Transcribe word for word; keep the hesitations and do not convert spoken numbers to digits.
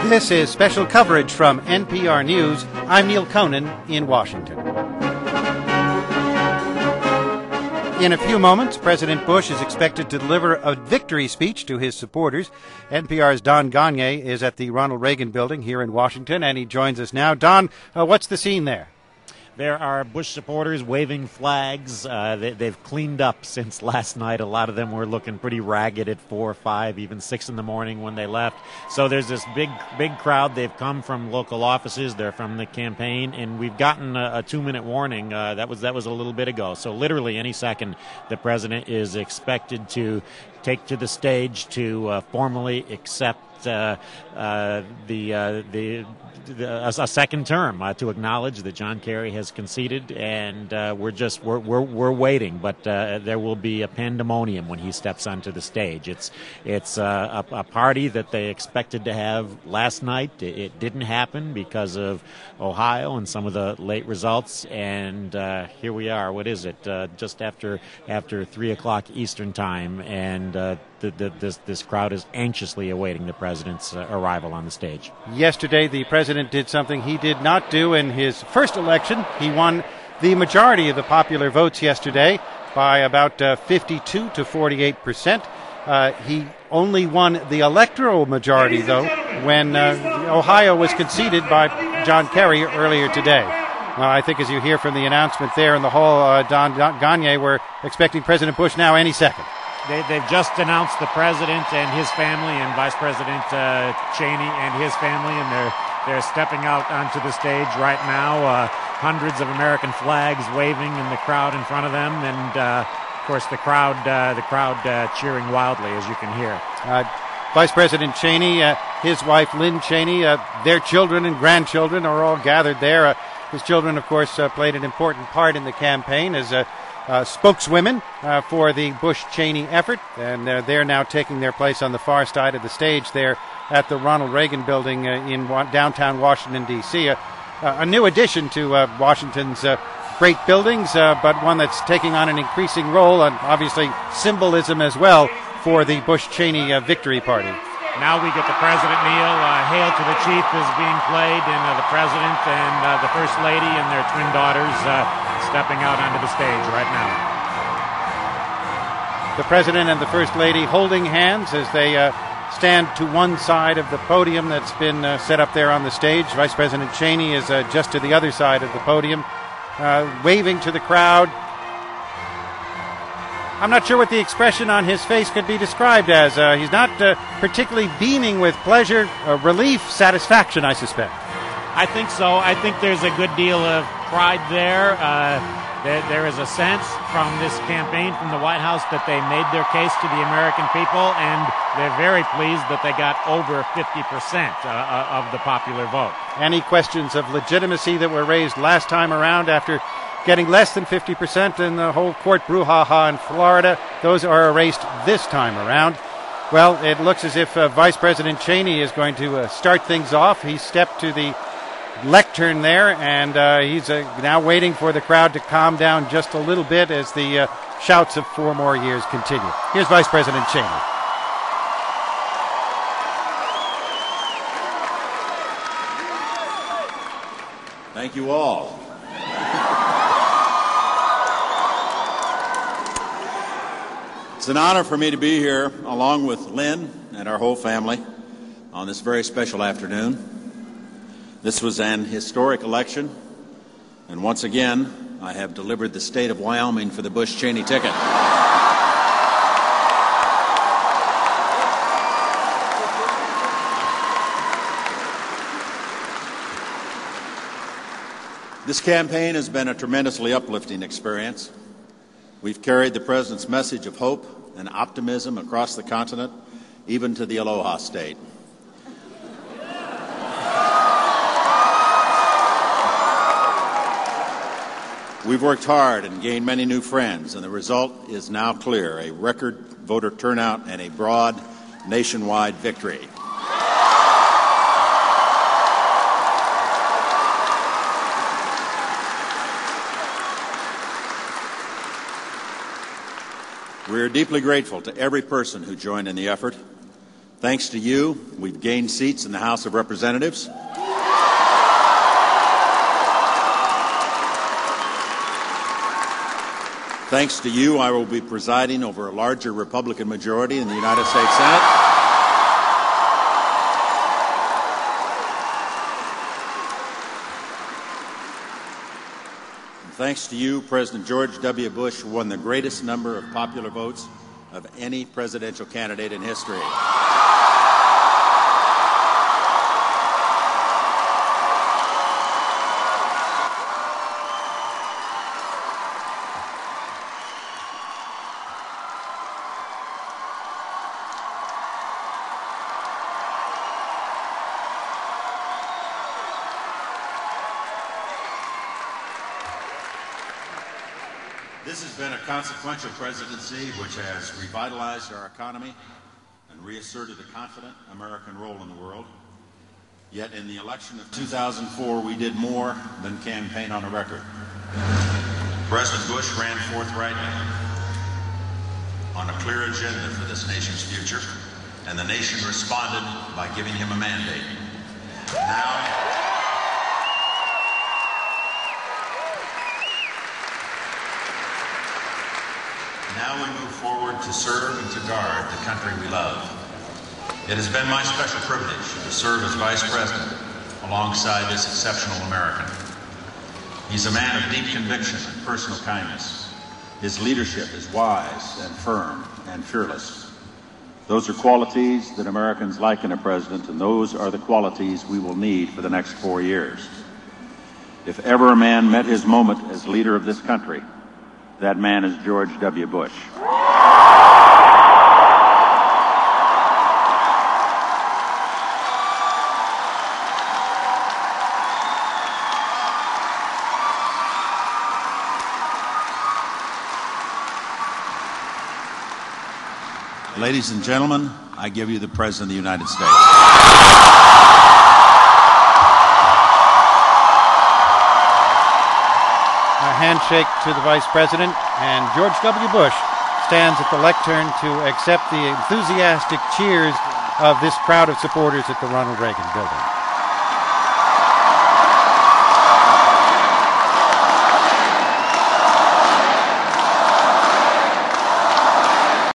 This is special coverage from N P R News. I'm Neil Conan in Washington. In a few moments, President Bush is expected to deliver a victory speech to his supporters. N P R's Don Gonyea is at the Ronald Reagan Building here in Washington, and he joins us now. Don, uh, what's the scene there? There are Bush supporters waving flags. Uh, they, they've cleaned up since last night. A lot of them were looking pretty ragged at four, five, even six in the morning when they left. So there's this big, big crowd. They've come from local offices. They're from the campaign, and we've gotten a, a two-minute warning. Uh, that was that was a little bit ago. So literally any second, the president is expected to take to the stage to uh, formally accept Uh, uh, the, uh, the, the a, a second term uh, to acknowledge that John Kerry has conceded, and uh, we're just we're we're, we're waiting. But uh, there will be a pandemonium when he steps onto the stage. It's it's uh, a, a party that they expected to have last night. It, it didn't happen because of Ohio and some of the late results, and uh, here we are. What is it? Uh, just after after three o'clock Eastern time, and uh, the, the, this this crowd is anxiously awaiting the president's uh, arrival on the stage. Yesterday, the president did something he did not do in his first election. He won the majority of the popular votes yesterday by about uh, fifty-two to forty-eight percent. Uh, he only won the electoral majority, though, when uh, Ohio was conceded by John Kerry earlier today. Well, I think as you hear from the announcement there in the hall, uh, Don Gonyea, we're expecting President Bush now any second. They, they've just announced the president and his family, and Vice President uh, Cheney and his family, and they're they're stepping out onto the stage right now. Uh, hundreds of American flags waving in the crowd in front of them, and uh, of course the crowd uh, the crowd uh, cheering wildly, as you can hear. Uh, Vice President Cheney, uh, his wife Lynn Cheney, uh, their children and grandchildren are all gathered there. Uh, his children, of course, uh, played an important part in the campaign as a Uh, spokeswomen uh, for the Bush-Cheney effort, and uh, they're now taking their place on the far side of the stage there at the Ronald Reagan Building uh, in wa- downtown Washington, D C. Uh, uh, a new addition to uh, Washington's uh, great buildings, uh, but one that's taking on an increasing role, and obviously symbolism as well for the Bush-Cheney uh, victory party. Now we get the president, Neil. Uh, Hail to the Chief is being played, and uh, the president and uh, the First Lady and their twin daughters uh, stepping out onto the stage right now. The president and the First Lady holding hands as they uh, stand to one side of the podium that's been uh, set up there on the stage. Vice President Cheney is uh, just to the other side of the podium, uh, waving to the crowd. I'm not sure what the expression on his face could be described as. Uh, he's not uh, particularly beaming with pleasure, uh, relief, satisfaction, I suspect. I think so. I think there's a good deal of pride there. Uh, there, there is a sense from this campaign from the White House that they made their case to the American people, and they're very pleased that they got over fifty percent uh, of the popular vote. Any questions of legitimacy that were raised last time around after getting less than fifty percent in the whole court brouhaha in Florida, those are erased this time around. Well, it looks as if uh, Vice President Cheney is going to uh, start things off. He stepped to the lectern there, and uh, he's uh, now waiting for the crowd to calm down just a little bit as the uh, shouts of four more years continue. Here's Vice President Cheney. Thank you all. It's an honor for me to be here along with Lynn and our whole family on this very special afternoon. This was an historic election, and once again, I have delivered the state of Wyoming for the Bush-Cheney ticket. This campaign has been a tremendously uplifting experience. We've carried the President's message of hope and optimism across the continent, even to the Aloha State. We've worked hard and gained many new friends, and the result is now clear, a record voter turnout and a broad nationwide victory. We are deeply grateful to every person who joined in the effort. Thanks to you, we've gained seats in the House of Representatives. Thanks to you, I will be presiding over a larger Republican majority in the United States Senate. And thanks to you, President George W. Bush won the greatest number of popular votes of any presidential candidate in history. This has been a consequential presidency which has revitalized our economy and reasserted a confident American role in the world. Yet in the election of two thousand four, we did more than campaign on a record. President Bush ran forthrightly on a clear agenda for this nation's future, and the nation responded by giving him a mandate. Now, Now we move forward to serve and to guard the country we love. It has been my special privilege to serve as Vice President alongside this exceptional American. He's a man of deep conviction and personal kindness. His leadership is wise and firm and fearless. Those are qualities that Americans like in a president, and those are the qualities we will need for the next four years. If ever a man met his moment as leader of this country, that man is George W. Bush. Ladies and gentlemen, I give you the President of the United States. A handshake to the Vice President, and George W. Bush stands at the lectern to accept the enthusiastic cheers of this crowd of supporters at the Ronald Reagan Building.